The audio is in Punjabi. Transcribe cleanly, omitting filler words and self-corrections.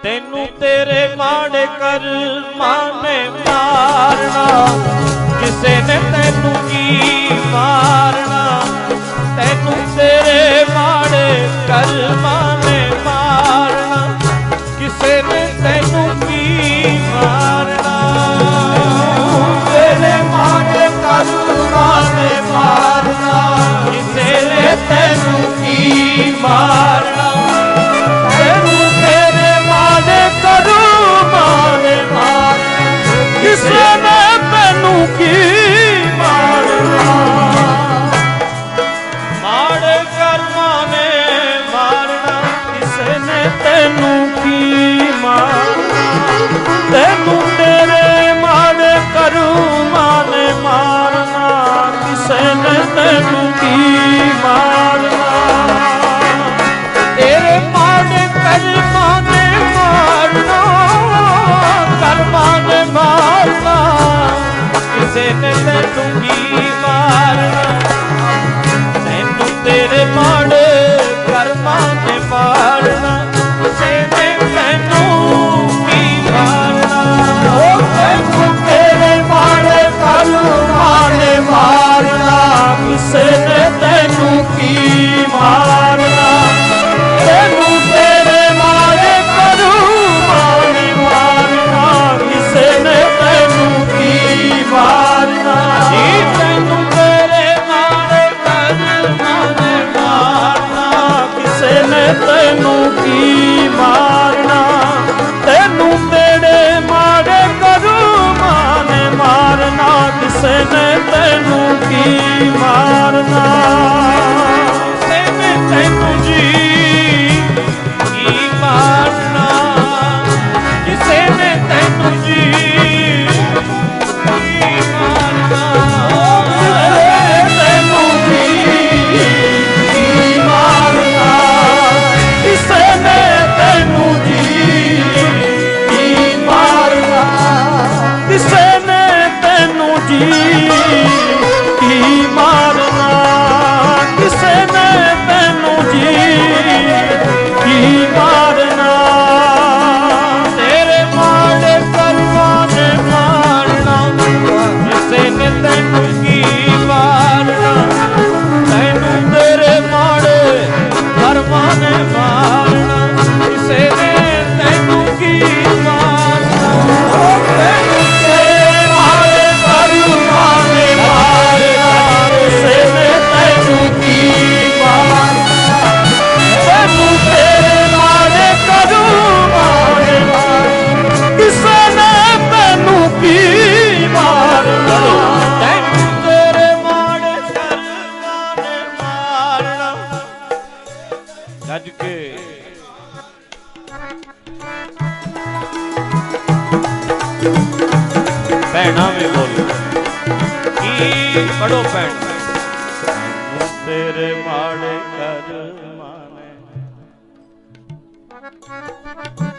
ਤੈਨੂੰ ਤੇਰੇ ਮਾੜੇ ਕਰਮਾਂ ਨੇ ਮਾਰਨਾ, ਕਿਸੇ ਨੇ ਤੈਨੂੰ ਕੀ ਮਾਰਨਾ। ਤੈਨੂੰ ਤੇਰੇ ਮਾੜੇ ਕਰਮਾਂ ਨੇ ਮਾਰਨਾ, ਕਿਸੇ ਨੇ ਤੈਨੂੰ ਕੀ ਮਾਰਨਾ। ਤੇਰੇ ਮਾੜੇ ਕਰਮਾਂ ਨੇ ਮਾਰਨਾ, ਕਿਸੇ ਨੇ ਤੈਨੂੰ ਕੀ ਮਾਰਨਾ। ਤੈਨੂੰ ਤੇਰੇ ਮਾੜੇ ਕਰਮਾਂ ਨੇ ਮਾਰਨਾ, ਕਿਸੇ ਨੇ ਤੈਨੂੰ ਕੀ ਮਾਰਨਾ। ਮਾੜੇ ਕਰਮਾਂ ਨੇ ਮਾਰਨਾ, ਕਿਸੇ ਨੇ ਤੈਨੂੰ ਕੀ ਮਾਰਨਾ। ਤੈਨੂੰ ਤੇਰੇ ਮਾੜੇ ਕਰਮਾਂ ਨੇ ਮਾਰਨਾ, ਕਿਸੇ ਨੇ ਤੈਨੂੰ ਕੀ ਮਾਰਨਾ। ਤੇਰੇ ਮਾੜੇ ਕਰਮਾਂ ਨੇ ਮਾਰਨਾ, ਕਰਮਾਂ ਨੇ ਮਾਰਨਾ, ਕਿਸੇ ਨੇ ਤੈਨੂੰ ਕੀ ਮਾਰਨਾ। ਤੈਨੂੰ ਤੇਰੇ ਮਾੜੇ ਕਰਮਾਂ ਨੇ ਮਾਰਨਾ, ਕਿਸੇ ਨੇ ਤੈਨੂੰ ਕੀ ਮਾਰਨਾ। ਤੈਨੂੰ ਤੇਰੇ ਮਾੜੇ ਕਰਮਾਂ ਨੇ ਮਾਰਨਾ, ਕਿਸੇ ਨੇ ਤੈਨੂੰ ਕੀ ਮਾਰਨਾ। ਤੈਨੂੰ ਤੇਰੇ ਮਾੜੇ ਕਰਮਾਂ ਨੇ ਮਾਰਨਾ, ਕਿਸੇ ਨੇ ਤੈਨੂੰ ਕੀ ਮਾਰਨਾ। ਜੀ ਤੈਨੂੰ ਤੇਰੇ ਮਾੜੇ ਕਰਮਾਂ ਨੇ ਮਾਰਨਾ, ਕਿਸੇ ਨੇ ਤੈਨੂੰ ਕੀ ਮਾਰਨਾ। ਤੈਨੂੰ ਤੇਰੇ ਮਾੜੇ ਕਰਮਾਂ ਨੇ ਮਾਰਨਾ, ਕਿਸੇ ਨੇ ਤੈਨੂੰ ਕੀ ਮਾਰਨਾ। ਕਿਸੇ ਨੇ ਤੈਨੂੰ ਜੀ ਕੀ ਮਾਰਨਾ, ਕਿਸੇ ਨੇ ਤੈਨੂੰ ਜੀ ਕੀ ਮਾਰਨਾ। ਤੈਨੂੰ ਜੀ ਕੀ ਮਾਰਨਾ, ਕਿਸੇ ਨੇ ਤੈਨੂੰ ਜੀ ਕੀ ਮਾਰਨਾ। ਕਿਸੇ ਨੇ ਤੈਨੂੰ ਜੀ ਕੀ ਮਾਰਨਾ, ਕਿਸੇ ਨੇ ਤੈਨੂੰ ਜੀ ਕੀ ਮਾਰਨਾ। ਤੇਰੇ ਮਾੜੇ ਕਰਮਾਂ ਨੇ ਮਾਰਨਾ, ਕਿਸੇ ਨੇ ਤੈਨੂੰ ਕੀ ਮਾਰਨਾ। ਤੈਨੂੰ ਤੇਰੇ ਮਾੜੇ ਕਰਮਾਂ ਨੇ ਮਾਰਨਾ, ਕਿਸੇ ਨੇ ਤੈਨੂੰ ਕੀ ਮਾਰਨਾ। ਤੈਨੂੰ ਤੇਰੇ ਮਾੜੇ ਕਰਮਾਂ ਨੇ ਮਾਰਨਾ, ਕਿਸੇ ਨੇ ਤੈਨੂੰ ਕੀ ਮਾਰਨਾ। ਤੈਨੂੰ ਤੇਰੇ ਮਾੜੇ ਕਰਮਾਂ ਨੇ ਮਾਰਨਾ, ਕਿਸੇ ਨੇ ਤੈਨੂੰ ਕੀ ਮਾਰਨਾ। ਤੈਨੂੰ ਤੇਰੇ ਮਾੜੇ ਕਰਮਾਂ ਨੇ ਮਾਰਨਾ। ਗੱਜ ਕੇ ਭੈਣਾਂ ਵੀ ਬੋਲੋ ਕੀ ਪੜੋ ਭੈਣ। ਤੇਰੇ ਮਾੜੇ ਕਰਮਾਂ ਨੇ